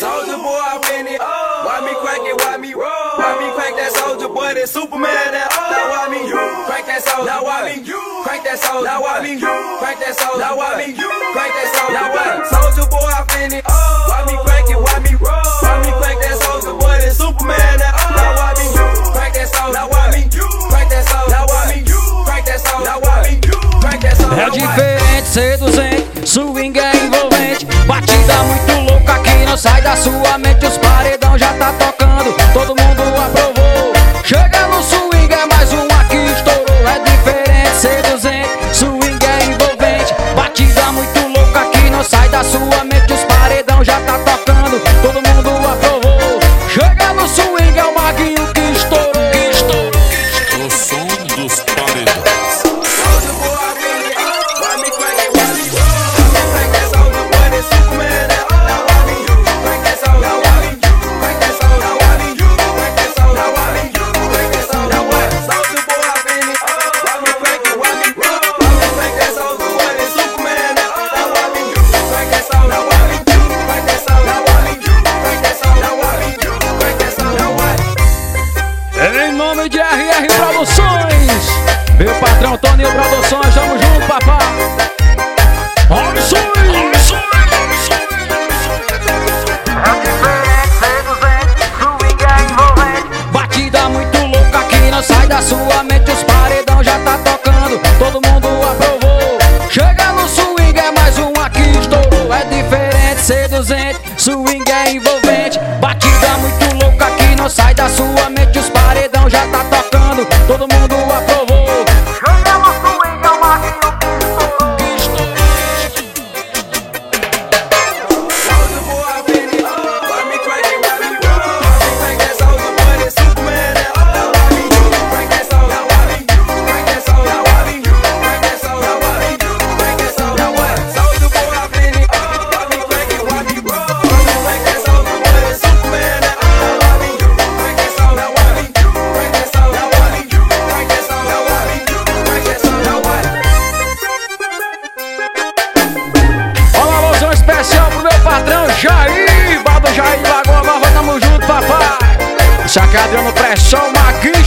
Soulja Boy, I win it. Why me crack it? Why me roll? Why me crack that Soulja Boy? That Superman. Now why me crack that Soulja? Now why me crack that Soulja? Now why me crack that Soulja? Now why me crack that Soulja? Now what? Soulja Boy, I win it. Why me crack it? Why me roll? Why me crack that Soulja Boy? That Superman. Now why me crack that Soulja? Now why me crack that Soulja? Now why me crack that Soulja? Now why me crack that Soulja? É diferente, seduzente, swing é envolvente. Batida muito louca que não sai da sua mente. Os paredão já tá tocando, todo mundo aprovou. Chega no swing, é mais uma que estourou. É diferente, seduzente, swing é envolvente. Batida muito louca que não sai da sua mente. Os paredão já tá tocando, todo mundo aprovou. Chega no swing, é o maguinho que estourou. O som dos paredões. Em nome de RR Produções, meu patrão Toninho Produções, tamo junto, papai. Olha o swing! Batida muito louca que não sai da sua mente. Os paredão já tá tocando, todo mundo aprovou. Chega no swing, é mais uma que estourou. É diferente, seduzente, swing é envolvente. Batida muito louca que não sai da sua mente. Os paredão já tá tocando, todo mundo aprovou. Chega no swing, é o maguinho que estourou. Soulja Boy, I win it. Why me crack it? Why me roll? Why me crack that Soulja Boy? That Superman. Now why me crack that Soulja? Now why me crack that Soulja? Now why me crack that Soulja? Now why me crack that Soulja? Now what? Soulja Boy, I win it. Why me crack it? Why me roll? Why me crack that Soulja Boy? That Superman. Now why me crack that Soulja? Now why me crack that Soulja? Now why me crack that Soulja? Now why me crack that Soulja? Now what? Olha uma alusão especial pro meu patrão Jair, Bado Jair, Lagoa Nova, tamo junto, papai. Isso aqui é Adriano Pressão, Maguinho.